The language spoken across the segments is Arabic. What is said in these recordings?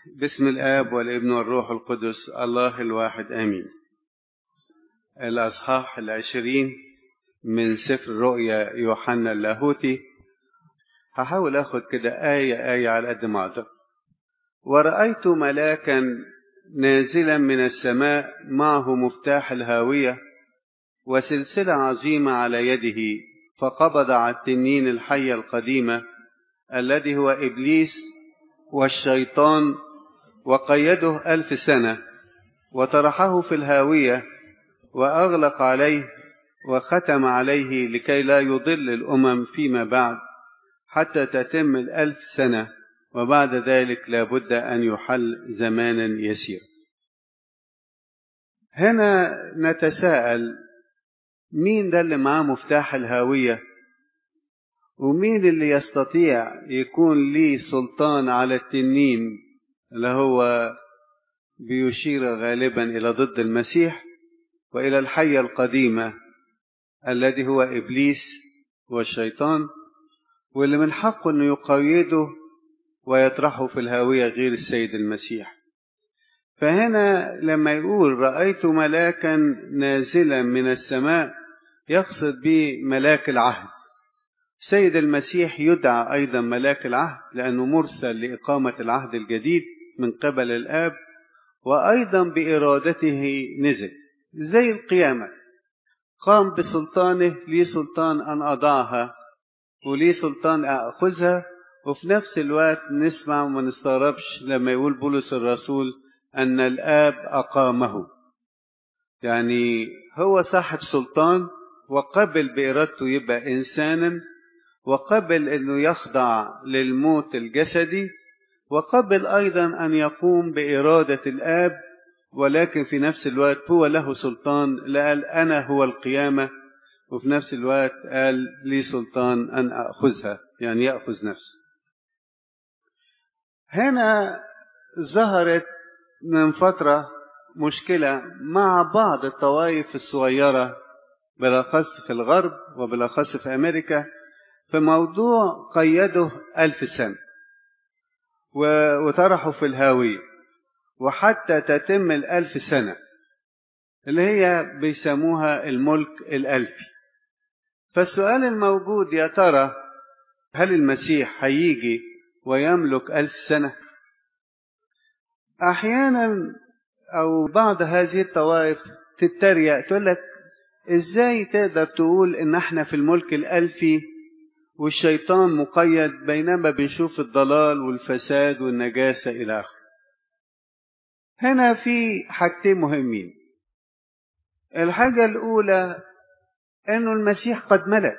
باسم الآب والابن والروح القدس الله الواحد آمين. الأصحاح 20 من سفر رؤيا يوحنا اللاهوتي. هحاول أخد كده آية على قد ما أقدر. ورأيت ملاكا نازلا من السماء معه مفتاح الهاوية وسلسلة عظيمة على يده، فقبض على التنين الحية القديمة الذي هو إبليس والشيطان، وقيده 1000 سنة، وطرحه في الهاوية وأغلق عليه وختم عليه لكي لا يضل الأمم فيما بعد حتى تتم 1000 سنة، وبعد ذلك لابد أن يحل زمانا يسير. هنا نتساءل مين ده اللي معاه مفتاح الهاوية، ومين اللي يستطيع يكون ليه سلطان على التنين اللي هو بيشير غالبا إلى ضد المسيح وإلى الحية القديمة الذي هو إبليس والشيطان، واللي من حقه أنه يقيده ويطرحه في الهاوية غير السيد المسيح. فهنا لما يقول رأيت ملاكا نازلا من السماء يقصد به ملاك العهد. سيد المسيح يدعى أيضا ملاك العهد لأنه مرسل لإقامة العهد الجديد من قبل الآب، وأيضا بإرادته نزل زي القيامة، قام بسلطانه، لي سلطان أن أضعها ولي سلطان أخذها. وفي نفس الوقت نسمع وما نستغربش لما يقول بولس الرسول أن الآب أقامه، يعني هو صاحب سلطان وقبل بإرادته يبقى إنسانا، وقبل أنه يخضع للموت الجسدي، وقبل أيضا أن يقوم بإرادة الآب، ولكن في نفس الوقت هو له سلطان، قال أنا هو القيامة، وفي نفس الوقت قال لي سلطان أن أخذها، يعني يأخذ نفسه. هنا ظهرت من فترة مشكلة مع بعض الطوائف الصغيرة بالأخص في الغرب وبالأخص في أمريكا، في موضوع قيده 1000 سنة وطرحوا في الهاوية وحتى تتم 1000 سنة اللي هي بيسموها الملك الألفي. فالسؤال الموجود يا ترى هل المسيح هيجي ويملك 1000 سنة؟ أحيانا أو بعض هذه الطوائف تتريق تقول لك إزاي تقدر تقول إن احنا في الملك الألفي والشيطان مقيد، بينما بنشوف الضلال والفساد والنجاسة إلى آخره. هنا في حاجتين مهمين. الحاجة الأولى إنه المسيح قد ملك،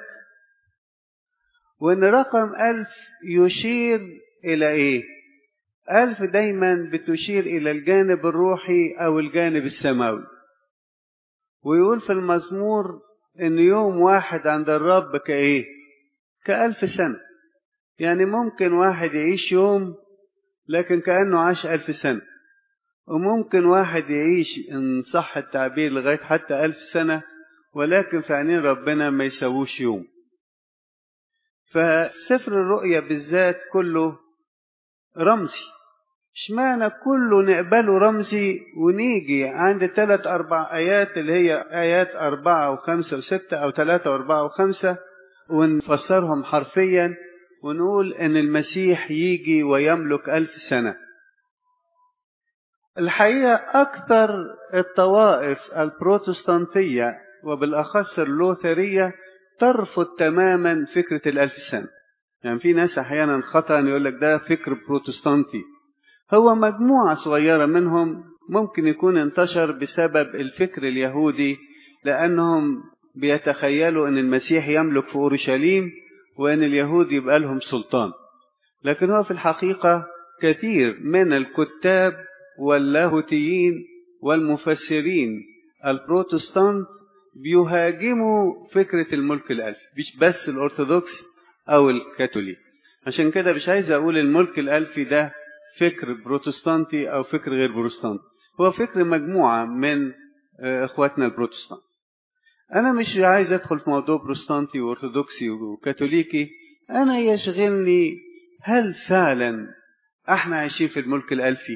وإن رقم 1000 يشير إلى إيه؟ 1000 دايما بتشير إلى الجانب الروحي أو الجانب السماوي. ويقول في المزمور إن يوم واحد عند الرب كإيه؟ ك1000 سنة. يعني ممكن واحد يعيش يوم لكن كأنه عاش 1000 سنة، وممكن واحد يعيش إن صح التعبير لغاية حتى 1000 سنة، ولكن في عينين ربنا ما يسووش يوم. فسفر الرؤيا بالذات كله رمزي. اشمعنى كله نقبله رمزي ونيجي عند 3-4 آيات اللي هي آيات 4 و5 و6 أو 3 و4 و5 ونفسرهم حرفيا ونقول إن المسيح يجي ويملك 1000 سنة؟ الحقيقة أكثر الطوائف البروتستانتية وبالأخص اللوثرية ترفض تماما فكرة 1000 سنة. يعني في ناس أحيانا خطأ يقول لك ده فكر بروتستانتي. هو مجموعة صغيرة منهم ممكن يكون انتشر بسبب الفكر اليهودي، لأنهم بيتخيلوا أن المسيح يملك في أورشليم وأن اليهود يبقى لهم سلطان. لكن هو في الحقيقة كثير من الكتاب واللاهوتيين والمفسرين البروتستانت بيهاجموا فكرة الملك الألفي، مش بس الأرثوذكس أو الكاثوليك. عشان كده مش عايز أقول الملك الألفي ده فكر بروتستانتي أو فكر غير بروتستانتي، هو فكر مجموعة من إخواتنا البروتستانت. أنا مش عايز أدخل في موضوع بروتستانتي وأرثوذكسي وكاثوليكي. أنا يشغلني هل فعلا احنا عايشين في الملك الألفي.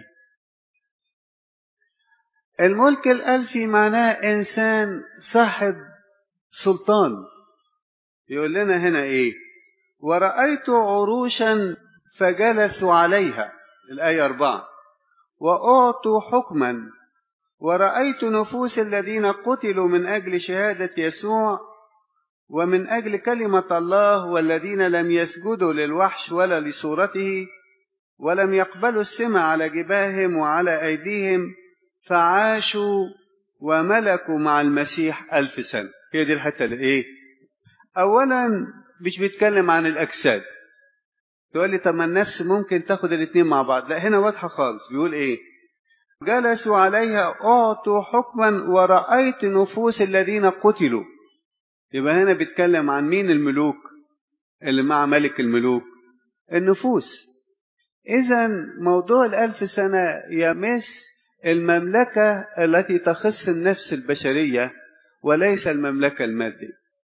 الملك الألفي معناه إنسان صاحب سلطان. يقول لنا هنا إيه؟ ورأيت عروشا فجلسوا عليها، الآية 4، وأعطوا حكما، ورأيت نفوس الذين قتلوا من أجل شهادة يسوع ومن أجل كلمة الله، والذين لم يسجدوا للوحش ولا لصورته ولم يقبلوا السمع على جباههم وعلى أيديهم، فعاشوا وملكوا مع المسيح 1000 سنة. هي دي الحتة اللي إيه؟ أولا مش بيتكلم عن الأجساد. تقول لي طب ما النفس ممكن تاخد الاثنين مع بعض. لا، هنا واضحة خالص. بيقول إيه؟ جلسوا عليها أعطوا حكما ورأيت نفوس الذين قتلوا. يبقى هنا بيتكلم عن مين؟ الملوك اللي مع ملك الملوك، النفوس. إذا موضوع 1000 سنة يمس المملكة التي تخص النفس البشرية وليس المملكة المادية.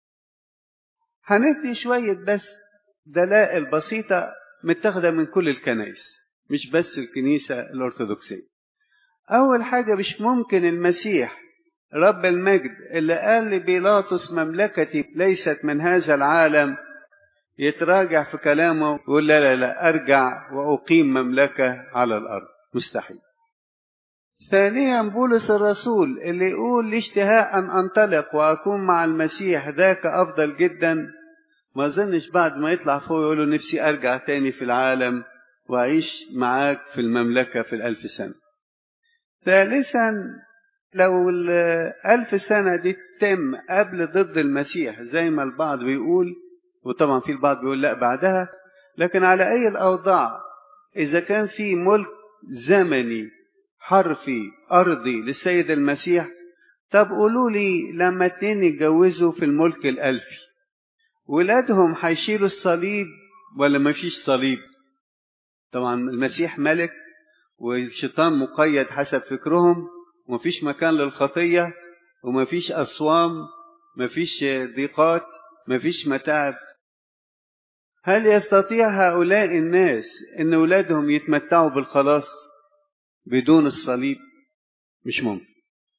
هندي شوية بس دلائل بسيطة متاخدة من كل الكنائس، مش بس الكنيسة الأرثوذكسية. أول حاجة، مش ممكن المسيح رب المجد اللي قال لبيلاطس مملكتي ليست من هذا العالم يتراجع في كلامه ويقول لا لا لا أرجع وأقيم مملكة على الأرض. مستحيل. ثانيا، بولس الرسول اللي يقول لي اشتهاء أن أنطلق وأكون مع المسيح ذاك أفضل جدا، ما ظنش بعد ما يطلع فوق يقول له نفسي أرجع تاني في العالم وأعيش معاك في المملكة في 1000 سنة. ثالثا، لو 1000 سنة دي تتم قبل ضد المسيح زي ما البعض بيقول، وطبعا في البعض بيقول لا بعدها، لكن على أي الأوضاع إذا كان في ملك زمني حرفي أرضي للسيد المسيح، طب قولوا لي لما 2 يتجوزوا في الملك الألفي ولادهم هيشيلوا الصليب ولا ما فيش صليب؟ طبعا المسيح ملك والشيطان مقيد حسب فكرهم، ومفيش مكان للخطية ومفيش أصوام، مفيش ضيقات، مفيش متاعب. هل يستطيع هؤلاء الناس أن أولادهم يتمتعوا بالخلاص بدون الصليب؟ مش ممكن.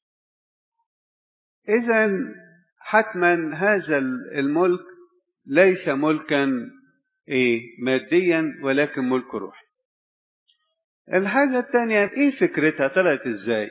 إذن حتما هذا الملك ليس ملكا ماديا ولكن ملك روحي. الحاجة الثانية، ايه فكرتها؟ طلعت ازاي؟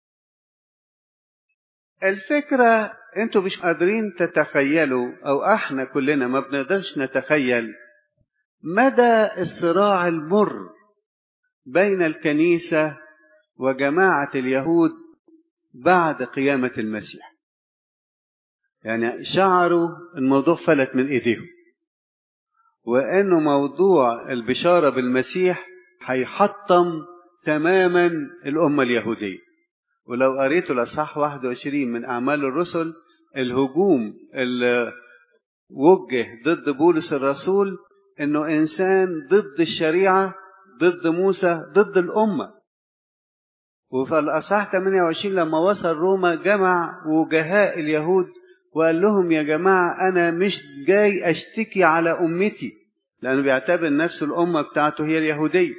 الفكرة انتوا مش قادرين تتخيلوا، او احنا كلنا ما بنقدرش نتخيل مدى الصراع المر بين الكنيسة وجماعة اليهود بعد قيامة المسيح. يعني شعروا الموضوع فلت من ايديهم، وانه موضوع البشارة بالمسيح هيحطم تماما الأمة اليهودية. ولو قريتوا الأصحاح 21 من أعمال الرسل، الهجوم اللي وجه ضد بولس الرسول إنه إنسان ضد الشريعة، ضد موسى، ضد الأمة. وفي الأصحاح 28 لما وصل روما جمع وجهاء اليهود وقال لهم يا جماعة أنا مش جاي أشتكي على أمتي، لأنه بيعتبر نفسه الأمة بتاعته هي اليهودية.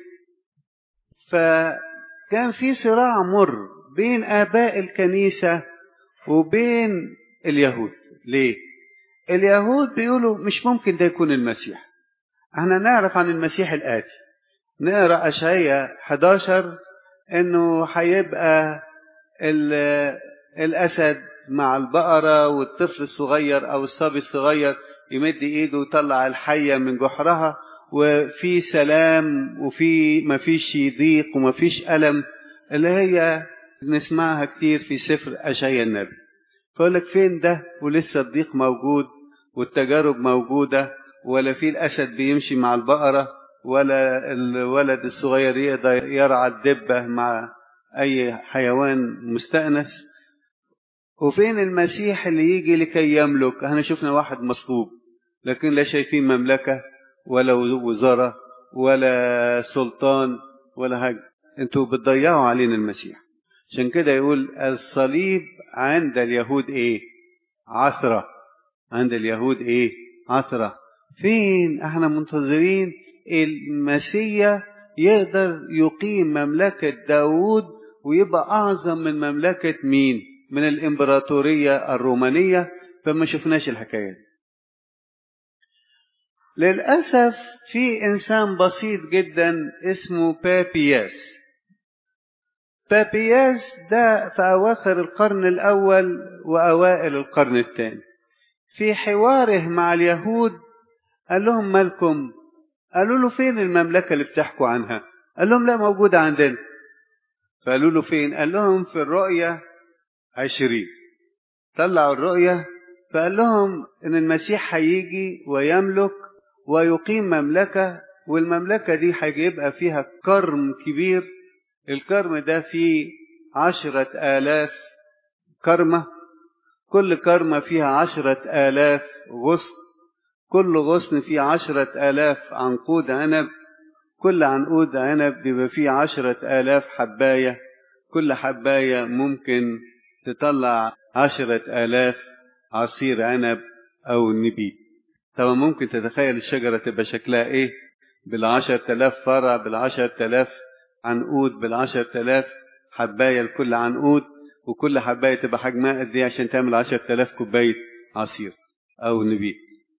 فكان في صراع مر بين آباء الكنيسة وبين اليهود. ليه؟ اليهود بيقولوا مش ممكن ده يكون المسيح. احنا نعرف عن المسيح الآتي، نقرأ أشعياء 11 انه هيبقى الأسد مع البقرة، والطفل الصغير أو الصبي الصغير يمد إيده ويطلع الحية من جحرها، وفي سلام وفي مفيش ضيق ومفيش ألم، اللي هي نسمعها كتير في سفر أشعياء النبي. فيقول لك فين ده؟ ولسه الضيق موجود والتجارب موجودة، ولا في الأسد بيمشي مع البقرة، ولا الولد الصغير يقدر يرعى الدبة مع أي حيوان مستأنس. وفين المسيح اللي يجي لكي يملك؟ احنا شفنا واحد مصلوب، لكن لا شايفين مملكة ولا وزارة ولا سلطان ولا حاجة. انتوا بتضيعوا علينا المسيح. عشان كده يقول الصليب عند اليهود عثرة. عند اليهود عثرة. فين؟ احنا منتظرين المسيح يقدر يقيم مملكة داود ويبقى أعظم من مملكة مين؟ من الإمبراطورية الرومانية. فما شفناش الحكاية. للأسف في إنسان بسيط جدا اسمه بابياس. بابياس ده في أواخر القرن الأول وأوائل القرن الثاني، في حواره مع اليهود قال لهم مالكم؟ قالوا له فين المملكة اللي بتحكوا عنها؟ قال لهم لا، موجودة عندنا. فقالوا له فين؟ قال لهم في الرؤية 20. طلعوا الرؤية، فقال لهم إن المسيح هيجي ويملك ويقيم مملكة، والمملكة دي هيبقى فيها كرم كبير. الكرم ده فيه 10,000 كرمة، كل كرمة فيها 10,000 غصن، كل غصن فيه 10,000 عنقود عنب، كل عنقود عنب بيبقى فيه 10,000 حباية، كل حباية ممكن تطلع 10,000 عصير عنب أو نبيت. طبعا ممكن تتخيل الشجرة تبقى شكلها إيه؟ 10,000 فرع، 10,000 عنقود، 10,000 حباية لكل عنقود، وكل حباية تبقى حجمها قد إيه عشان تعمل 10,000 كوباية عصير أو نبيت.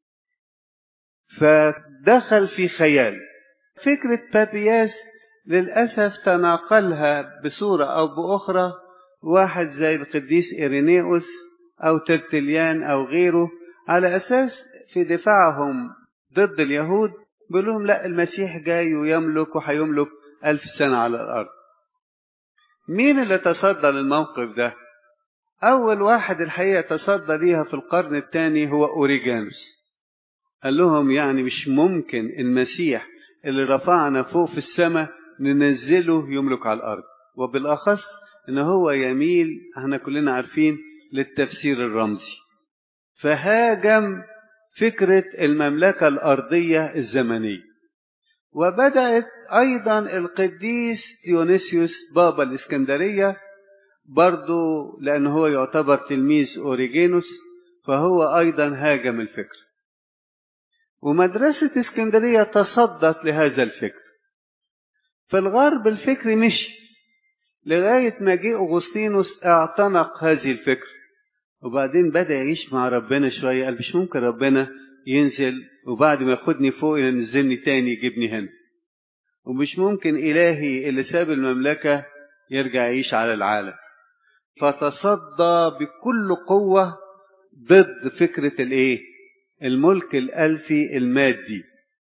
فدخل في خيال. فكرة بابياس للأسف تناقلها بصورة أو بأخرى واحد زي القديس إيرينيوس أو ترتليان أو غيره، على أساس في دفاعهم ضد اليهود بيقولوا لا، المسيح جاي ويملك وهيملك 1000 سنة على الأرض. مين اللي تصدى للموقف ده؟ أول واحد الحقيقة تصدى ليها في القرن الثاني هو أوريجانوس. قال لهم يعني مش ممكن المسيح اللي رفعنا فوق في السماء ننزله يملك على الأرض، وبالأخص إن هو يميل، احنا كلنا عارفين، للتفسير الرمزي. فهاجم فكرة المملكة الأرضية الزمنية. وبدأت أيضا القديس ديونيسيوس بابا الإسكندرية برضو، لأنه هو يعتبر تلميذ أوريجينوس، فهو أيضا هاجم الفكر. ومدرسة اسكندرية تصدت لهذا الفكر. في الغرب الفكر مشي لغاية ما جه أغسطينوس اعتنق هذه الفكر، وبعدين بدأ يعيش مع ربنا شوية. قال مش ممكن ربنا ينزل وبعد ما ياخدني فوق ينزلني تاني يجيبني هنا، ومش ممكن إلهي اللي ساب المملكة يرجع يعيش على العالم. فتصدى بكل قوة ضد فكرة الملك الألفي المادي،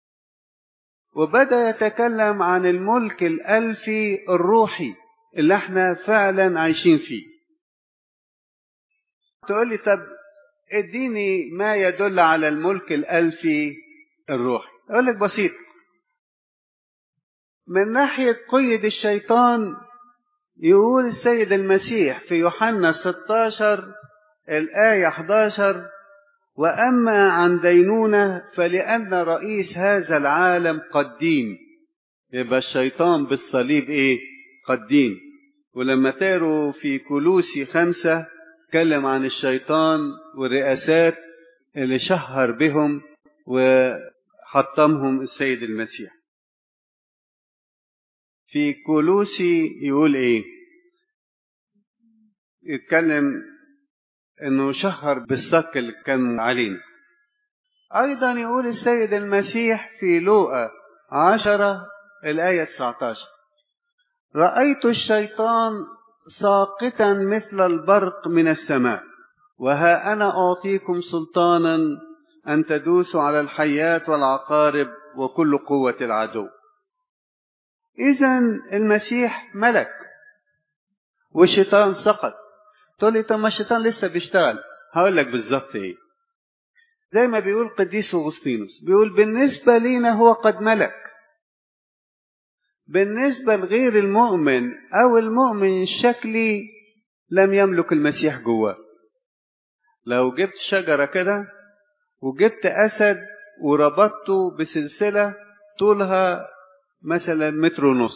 وبدأ يتكلم عن الملك الألفي الروحي اللي احنا فعلا عايشين فيه. تقول لي طب اديني ما يدل على الملك الألفي الروحي. اقول لك بسيط. من ناحية قيد الشيطان، يقول السيد المسيح في يوحنا 16 الآية 11: وأما عن دينونة فلأن رئيس هذا العالم قد دين. يبقى الشيطان بالصليب قد دين. ولما تقروا في كولوسي 5 تكلم عن الشيطان والرئاسات اللي شهر بهم وحطمهم السيد المسيح. في كولوسي يقول يتكلم انه شهر بالصك اللي كان علينا. ايضا يقول السيد المسيح في لوقا 10 الآية 19: رأيت الشيطان ساقطا مثل البرق من السماء، وها أنا أعطيكم سلطانا أن تدوسوا على الحيات والعقارب وكل قوة العدو. إذن المسيح ملك والشيطان سقط. تقول لي طب ما الشيطان لسه بيشتغل. هقول لك بالظبط زي ما بيقول قديس أغسطينوس، بيقول بالنسبة لينا هو قد ملك، بالنسبة لغير المؤمن أو المؤمن الشكلي لم يملك المسيح جواه. لو جبت شجرة كده وجبت أسد وربطته بسلسلة طولها مثلا 1.5 متر،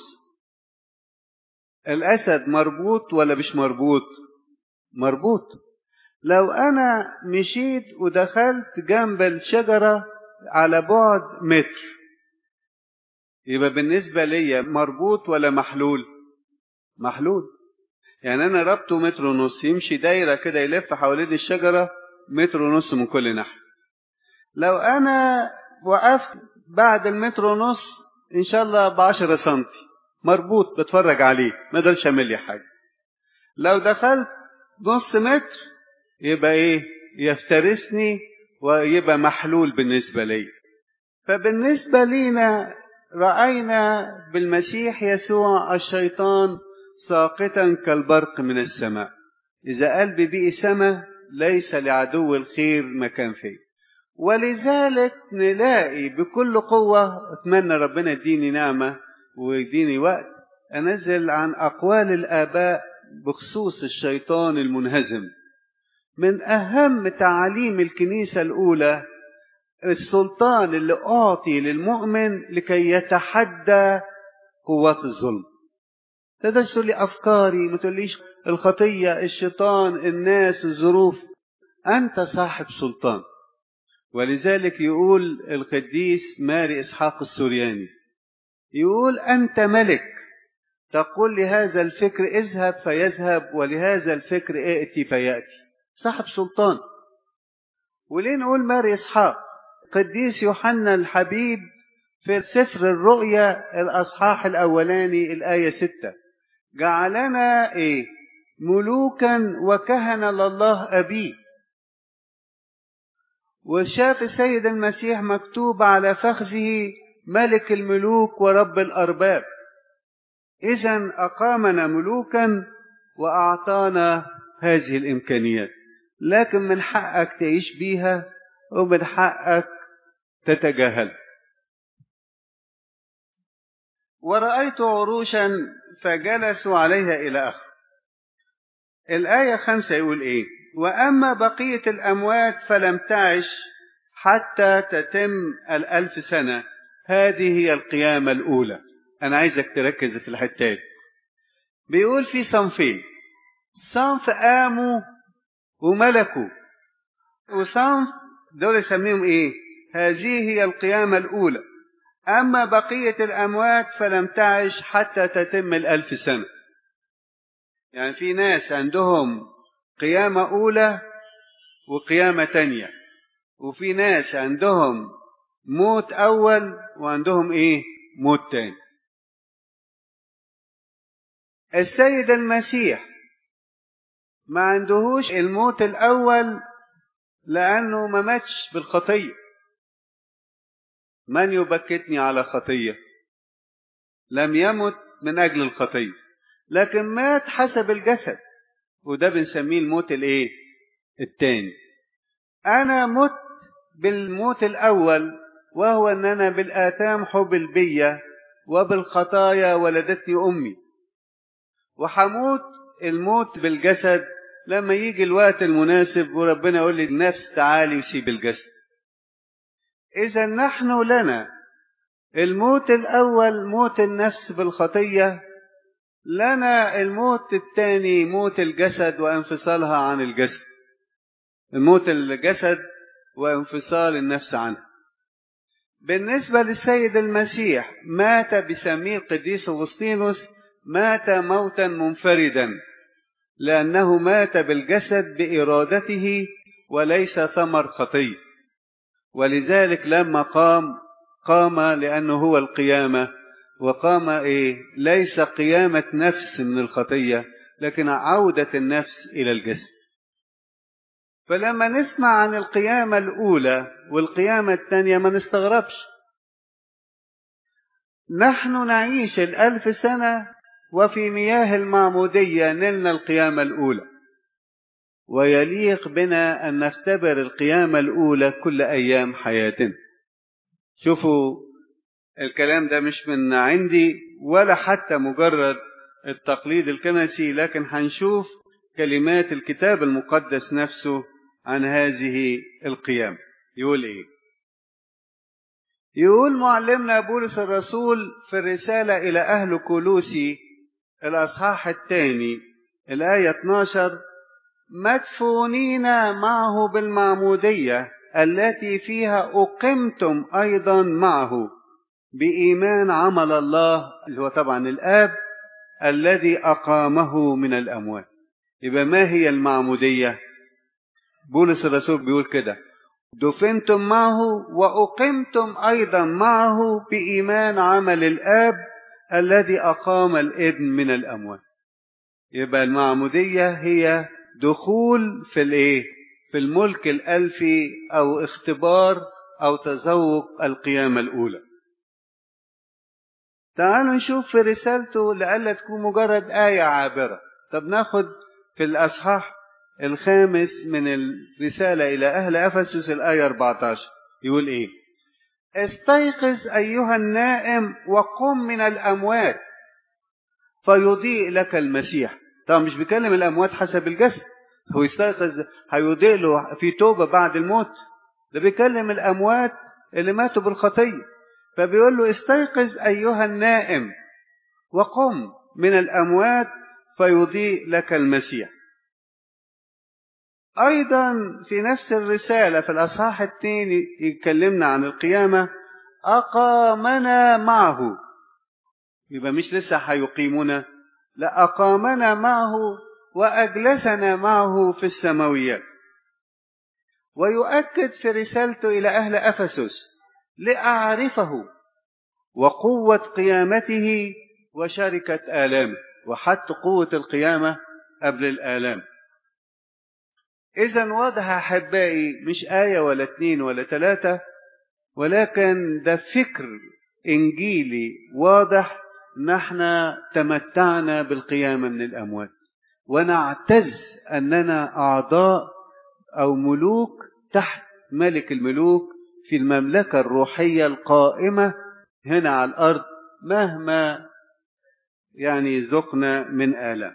الأسد مربوط ولا مش مربوط؟ مربوط. لو أنا مشيت ودخلت جنب الشجرة على بعد 1 متر، يبقى بالنسبة لي مربوط ولا محلول؟ محلول. يعني أنا ربطه 1.5 متر، يمشي دايرة كده يلف حوالين الشجرة 1.5 متر من كل ناحية. لو أنا وقفت بعد 1.5 متر إن شاء الله ب10 سنتي مربوط بتفرج عليه، ما اقدرش أعمل لي حاجة. لو دخلت 0.5 متر يبقى إيه؟ يفترسني ويبقى محلول بالنسبة لي. فبالنسبة لينا رأينا بالمسيح يسوع الشيطان ساقطا كالبرق من السماء. إذا قلبي بقي سما ليس لعدو الخير مكان فيه. ولذلك نلاقي بكل قوة، أتمنى ربنا يديني نعمة ويديني وقت أنزل عن أقوال الآباء بخصوص الشيطان المنهزم. من أهم تعاليم الكنيسة الأولى السلطان اللي أعطي للمؤمن لكي يتحدى قوات الظلم. تقدرش تقول لي أفكاري، ما تقوليش الخطية، الشيطان، الناس، الظروف. أنت صاحب سلطان. ولذلك يقول القديس ماري إسحاق السورياني، يقول أنت ملك، تقول لهذا الفكر اذهب فيذهب، ولهذا الفكر ائتي فيأتي. صاحب سلطان. وليه نقول ماري إسحاق؟ قديس يوحنا الحبيب في سفر الرؤيا الأصحاح الأولاني الآية 6 جعلنا إيه؟ ملوكا وكهنة لله أبيه. وشاف السيد المسيح مكتوب على فخذه ملك الملوك ورب الأرباب. إذن أقامنا ملوكا وأعطانا هذه الإمكانيات، لكن من حقك تعيش بيها ومن حقك تتجاهل. ورأيت عروشا فجلسوا عليها إلى آخر. الآية 5 يقول إيه؟ وأما بقية الأموات فلم تعش حتى تتم 1000 سنة. هذه هي القيامة الأولى. أنا عايزك تركز في الحتات. بيقول في صنفين، صنف قاموا وملكوا، وصنف دول يسميهم إيه؟ هذه هي القيامة الأولى. أما بقية الأموات فلم تعش حتى تتم 1000 سنة. يعني في ناس عندهم قيامة أولى وقيامة تانية، وفي ناس عندهم موت أول وعندهم إيه؟ موت تاني. السيد المسيح ما عندهوش الموت الأول لأنه ما ماتش بالخطية. من يبكتني على خطية؟ لم يمت من أجل الخطية، لكن مات حسب الجسد، وده بنسميه الموت الإيه؟ التاني. أنا مت بالموت الأول، وهو أن أنا بالآثام حبل بي وبالخطايا ولدتني أمي. وحموت الموت بالجسد لما يجي الوقت المناسب وربنا يقول لي النفس تعالي سيب الجسد. إذا نحن لنا الموت الأول موت النفس بالخطية، لنا الموت الثاني موت الجسد وانفصالها عن الجسد. الموت الجسد وانفصال النفس عنه. بالنسبة للسيد المسيح مات بسميه القديس أغسطينوس مات موتا منفردا، لأنه مات بالجسد بإرادته وليس ثمر خطية. ولذلك لما قام لأنه هو القيامة. وقام إيه؟ ليس قيامة نفس من الخطية، لكن عودة النفس إلى الجسد. فلما نسمع عن القيامة الأولى والقيامة الثانية ما نستغربش. نحن نعيش 1000 سنة وفي مياه المعمودية نلنا القيامة الأولى، ويليق بنا أن نختبر القيامة الأولى كل أيام حياتنا. شوفوا الكلام ده مش من عندي ولا حتى مجرد التقليد الكنسي، لكن هنشوف كلمات الكتاب المقدس نفسه عن هذه القيامة. يقول إيه؟ يقول معلمنا بولس الرسول في الرسالة إلى أهل كولوسي الأصحاح 2 الآية 12: مدفونين معه بالمعمودية التي فيها أقمتم أيضا معه بإيمان عمل الله اللي هو طبعا الآب الذي أقامه من الأموات. يبقى ما هي المعمودية؟ بولس الرسول بيقول كده: دفنتم معه وأقمتم أيضا معه بإيمان عمل الآب الذي أقام الابن من الأموات. يبقى المعمودية هي دخول في الملك الألفي أو اختبار أو تذوق القيامة الأولى. تعالوا نشوف في رسالته لألا تكون مجرد آية عابرة. طب ناخد في الأصحاح 5 من الرسالة إلى أهل أفسس الآية 14 يقول إيه؟ استيقظ أيها النائم وقم من الأموات فيضيء لك المسيح. طبعا مش بيكلم الأموات حسب الجسد، هو يستيقظ هيضيء له في توبة بعد الموت، ده بيكلم الأموات اللي ماتوا بالخطية. فبيقول له استيقظ أيها النائم وقم من الأموات فيضيء لك المسيح. أيضا في نفس الرسالة في الأصحاح 2 يكلمنا عن القيامة: أقامنا معه. يبقى مش لسه هيقيمنا، لا، أقامنا معه وأجلسنا معه في السماويات. ويؤكد في رسالته إلى أهل أفسس: لأعرفه وقوة قيامته وشركة آلامه. وحتى قوة القيامة قبل الآلام. إذن واضح أحبائي، مش آية ولا 2 ولا 3، ولكن ده فكر إنجيلي واضح. نحن تمتعنا بالقيامة من الأموات، ونعتز أننا أعضاء أو ملوك تحت ملك الملوك في المملكة الروحية القائمة هنا على الأرض، مهما ذقنا من آلام.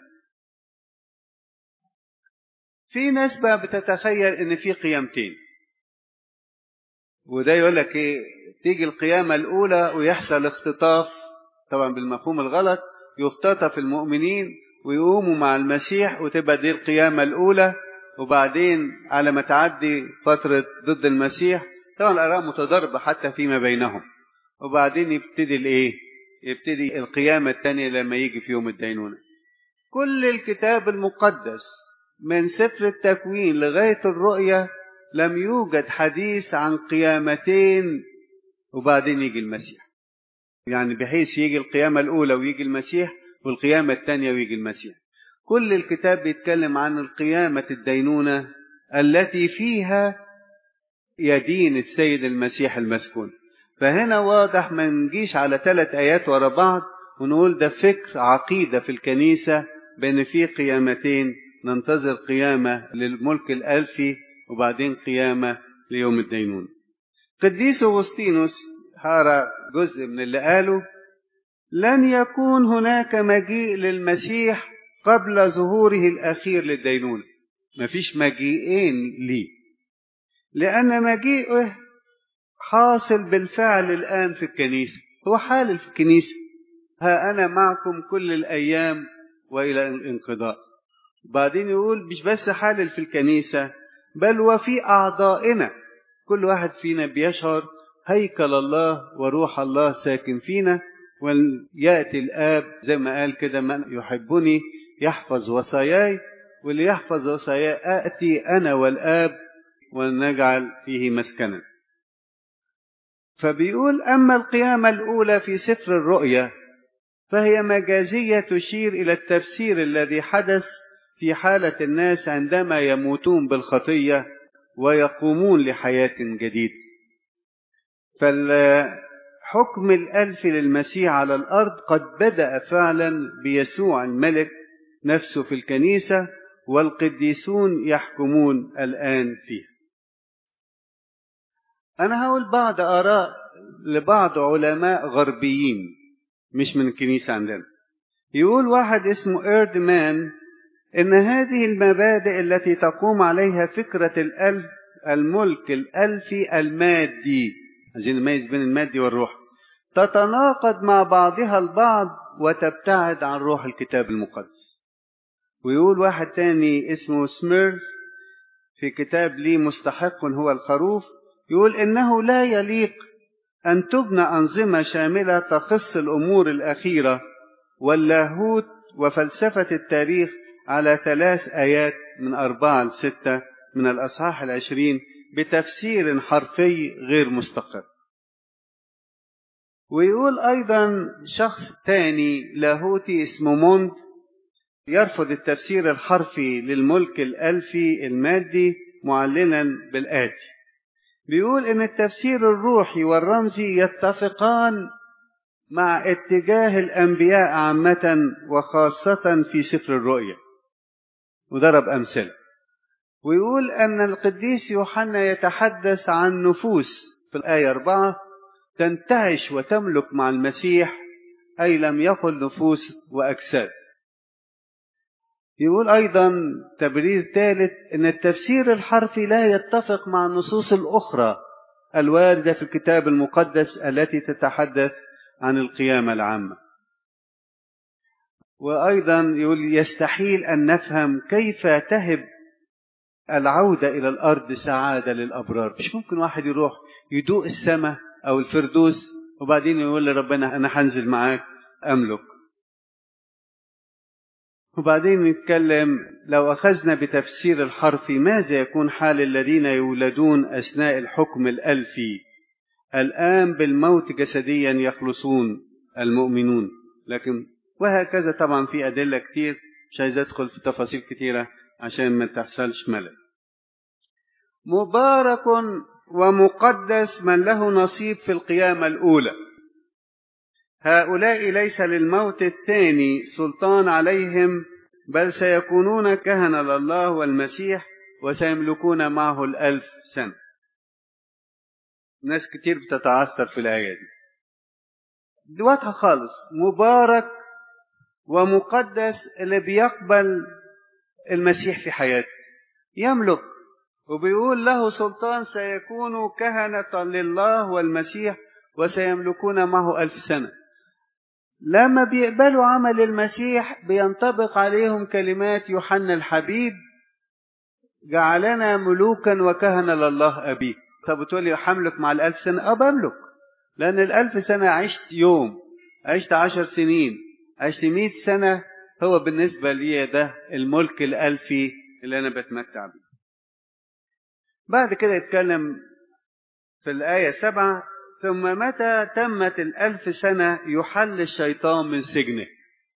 في ناس بقى بتتخيل ان في قيامتين، وده يقول لك ايه، تيجي القيامة الأولى ويحصل اختطاف، طبعا بالمفهوم الغلط، يختطف المؤمنين ويقوموا مع المسيح وتبقى دي القيامة الأولى. وبعدين على ما تعدي فترة ضد المسيح، طبعا الآراء متضاربة حتى فيما بينهم، وبعدين يبتدي القيامة الثانية لما يجي في يوم الدينونة. كل الكتاب المقدس من سفر التكوين لغاية الرؤيا لم يوجد حديث عن قيامتين وبعدين يجي المسيح، بحيث يجي القيامة الأولى ويجي المسيح والقيامة الثانية ويجي المسيح. كل الكتاب بيتكلم عن القيامة الدينونة التي فيها يدين السيد المسيح المسكون. فهنا واضح ما نجيش على 3 آيات ورا بعض ونقول ده فكر عقيدة في الكنيسة بأن في قيامتين، ننتظر قيامة للملك الألفي وبعدين قيامة ليوم الدينون. قديس أغسطينوس هارى جزء من اللي قاله: لن يكون هناك مجيء للمسيح قبل ظهوره الأخير للدينونة. مفيش مجيئين ليه، لأن مجيئه حاصل بالفعل الآن في الكنيسة، هو حالل في الكنيسة: ها أنا معكم كل الأيام وإلى الانقضاء. بعدين يقول مش بس حالل في الكنيسة، بل وفي أعضائنا، كل واحد فينا بيشعر هيكل الله وروح الله ساكن فينا، ويأتي الآب زي ما قال كده: من يحبني يحفظ وصاياي، واللي يحفظ وصاياي آتي أنا والآب ونجعل فيه مسكنا. فبيقول: أما القيامة الأولى في سفر الرؤيا فهي مجازية تشير إلى التفسير الذي حدث في حالة الناس عندما يموتون بالخطية ويقومون لحياة جديدة. فالحكم الألفي للمسيح على الأرض قد بدأ فعلا بيسوع الملك نفسه في الكنيسة، والقديسون يحكمون الآن فيه. أنا هقول بعض آراء لبعض علماء غربيين مش من الكنيسة عندنا. يقول واحد اسمه إيردمان إن هذه المبادئ التي تقوم عليها فكرة الملك الألفي المادي، عايزين نميز بين المادي والروح، تتناقض مع بعضها البعض وتبتعد عن روح الكتاب المقدس. ويقول واحد تاني اسمه سميرز في كتاب لي مستحق هو الخروف، يقول إنه لا يليق أن تبنى أنظمة شاملة تخص الأمور الأخيرة واللاهوت وفلسفة التاريخ على 3 آيات من 4 ل6 من الأصحاح 20 بتفسير حرفي غير مستقر. ويقول أيضا شخص تاني لاهوتي اسمه موند يرفض التفسير الحرفي للملك الألفي المادي معللا بالآتي. بيقول إن التفسير الروحي والرمزي يتفقان مع اتجاه الأنبياء عامة وخاصة في سفر الرؤيا، وضرب أمثلة. ويقول أن القديس يوحنا يتحدث عن نفوس في الآية 4 تنتعش وتملك مع المسيح، أي لم يقل نفوس وأجساد. يقول أيضا تبرير ثالث أن التفسير الحرفي لا يتفق مع النصوص الأخرى الواردة في الكتاب المقدس التي تتحدث عن القيامة العامة. وأيضا يقول يستحيل أن نفهم كيف تهب العودة إلى الأرض سعادة للأبرار. مش ممكن واحد يروح يدوق السماء أو الفردوس وبعدين يقول لربنا أنا هنزل معاك أملك. وبعدين نتكلم لو أخذنا بتفسير الحرفي ماذا يكون حال الذين يولدون أثناء الحكم الألفي الآن بالموت جسديا يخلصون المؤمنون. لكن وهكذا طبعا في أدلة كتير، مش عايز أدخل في تفاصيل كتيرة عشان ما تحصلش ملل. مبارك ومقدس من له نصيب في القيامة الأولى. هؤلاء ليس للموت الثاني سلطان عليهم، بل سيكونون كهنة لله والمسيح وسيملكون معه 1000 سنة. ناس كتير بتتعثر في الآية دي واضحة خالص. مبارك ومقدس اللي بيقبل المسيح في حياته يملك، وبيقول له سلطان سيكون كهنة لله والمسيح وسيملكون معه 1000 سنة. لما بيقبلوا عمل المسيح بينطبق عليهم كلمات يوحنا الحبيب جعلنا ملوكا وكهنة لله أبيه. طب بتقولي حملك مع 1000 سنة؟ بملك، لأن 1000 سنة عشت يوم، عشت 10 سنين، عشت 100 سنة، هو بالنسبة لي ده الملك الألفي اللي أنا بتمتع به. بعد كده يتكلم في الآية 7 ثم متى تمت 1000 سنة يحل الشيطان من سجنه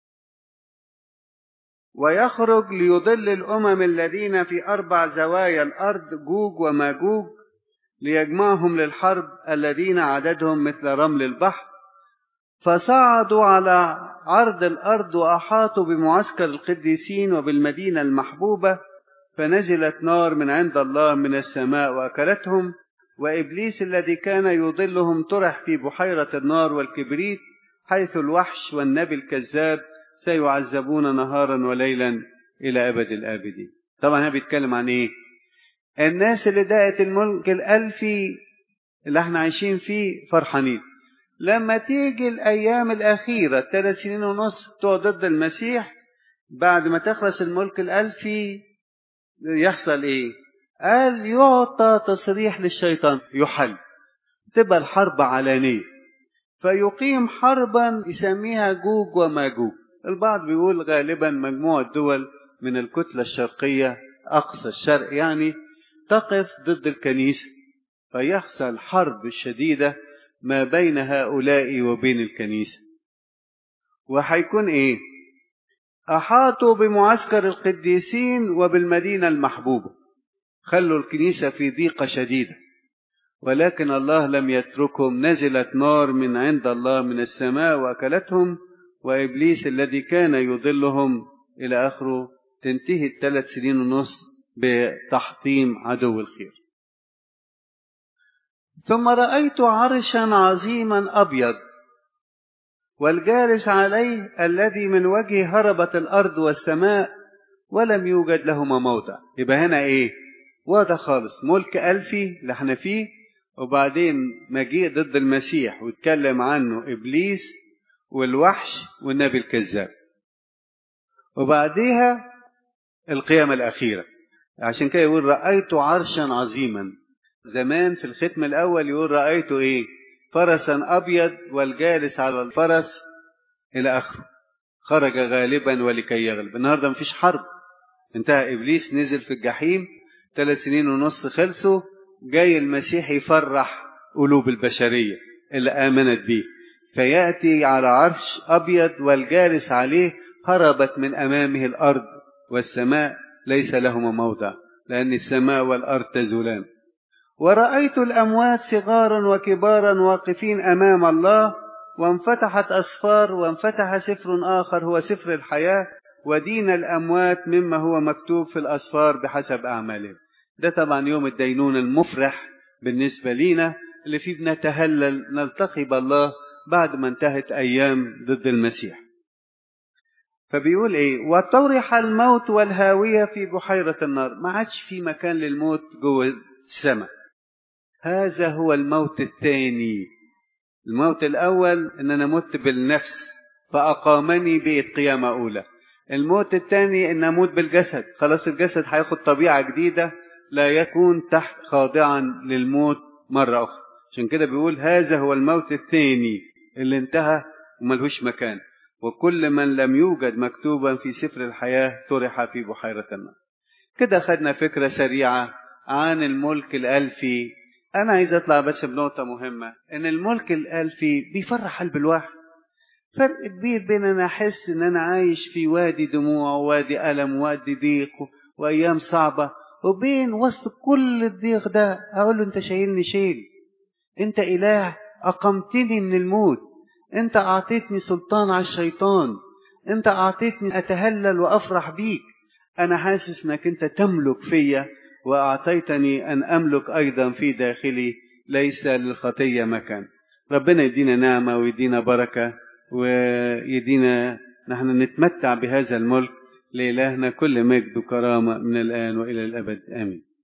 ويخرج ليضل الأمم الذين في 4 زوايا الأرض جوج وماجوج ليجمعهم للحرب الذين عددهم مثل رمل البحر. فصعدوا على عرض الأرض وأحاطوا بمعسكر القديسين وبالمدينة المحبوبة، فنزلت نار من عند الله من السماء وأكلتهم، وإبليس الذي كان يضلهم طرح في بحيرة النار والكبريت، حيث الوحش والنبي الكذاب سيعذبون نهارا وليلا إلى أبد الآبدين. طبعا هنا بيتكلم عن إيه؟ الناس اللي دقت الملك الألفي اللي احنا عايشين فيه فرحانين. لما تيجي الأيام الأخيرة 3 سنين ونص بتوع ضد المسيح بعد ما تخلص الملك الألفي يحصل إيه؟ قال يعطى تصريح للشيطان يحل، تبقى الحرب علانية، فيقيم حربا يسميها جوج وماجوج. البعض بيقول غالبا مجموعة دول من الكتلة الشرقية أقصى الشرق يعني تقف ضد الكنيسة، فيحصل حرب شديدة ما بين هؤلاء وبين الكنيسة. وحيكون إيه؟ أحاطوا بمعسكر القديسين وبالمدينة المحبوبة، خلوا الكنيسة في ضيقة شديدة، ولكن الله لم يتركهم. نزلت نار من عند الله من السماء وأكلتهم، وإبليس الذي كان يضلهم إلى آخره. تنتهي 3 سنين ونص بتحطيم عدو الخير. ثم رأيت عرشا عظيما أبيض والجالس عليه الذي من وجهه هربت الأرض والسماء ولم يوجد لهما موضع. يبقى هنا إيه؟ واضح خالص، ملك ألفي اللي احنا فيه، وبعدين مجيء ضد المسيح واتكلم عنه إبليس والوحش والنبي الكذاب، وبعديها القيامة الأخيرة. عشان كده يقول رأيت عرشا عظيما. زمان في الختم الأول يقول رأيت إيه؟ فرسا أبيض والجالس على الفرس إلى آخره. خرج غالبا ولكي يغلب. النهاردة مفيش حرب، انتهى إبليس، نزل في الجحيم، 3 سنين ونص خلصوا، جاي المسيح يفرح قلوب البشرية اللي آمنت به، فيأتي على عرش أبيض والجالس عليه هربت من أمامه الأرض والسماء ليس لهما موضع، لأن السماء والأرض تزولان. ورأيت الأموات صغارا وكبارا واقفين أمام الله، وانفتحت أسفار، وانفتح سفر آخر هو سفر الحياة، ودين الأموات مما هو مكتوب في الأسفار بحسب أعمالهم. ده طبعا يوم الدينون المفرح بالنسبة لينا، اللي فيه بنتهلل نلتقي بالله بعد ما انتهت أيام ضد المسيح. فبيقول إيه؟ وطرح الموت والهاوية في بحيرة النار. ما عادش في مكان للموت جوه السماء. هذا هو الموت الثاني. الموت الأول إن أنا مت بالنفس فأقامني بقيت قيامة أولى. الموت الثاني إن أموت بالجسد، خلاص الجسد هياخد طبيعة جديدة، لا يكون تحت خاضعا للموت مرة أخرى. عشان كده بيقول هذا هو الموت الثاني اللي انتهى وملهوش مكان. وكل من لم يوجد مكتوبا في سفر الحياة طرح في بحيرة النار. كده خدنا فكرة سريعة عن الملك الألفي. أنا عايز أطلع بس بنقطة مهمة، إن الملك الألفي بيفرح قلب الواحد. فرق كبير بين أنا أحس إن أنا عايش في وادي دموع ووادي ألم ووادي ضيق وأيام صعبة، وبين وسط كل الضيق ده أقول له أنت شايلني شيل، أنت إله أقمتني من الموت، أنت أعطيتني سلطان على الشيطان، أنت أعطيتني أتهلل وأفرح بيك. أنا حاسس أنك أنت تملك فيا، وأعطيتني أن أملك أيضا في داخلي، ليس للخطية مكان. ربنا يدينا نعمة ويدينا بركة ويدينا نحن نتمتع بهذا الملك. لإلهنا كل مجد وكرامة من الآن وإلى الأبد، آمين.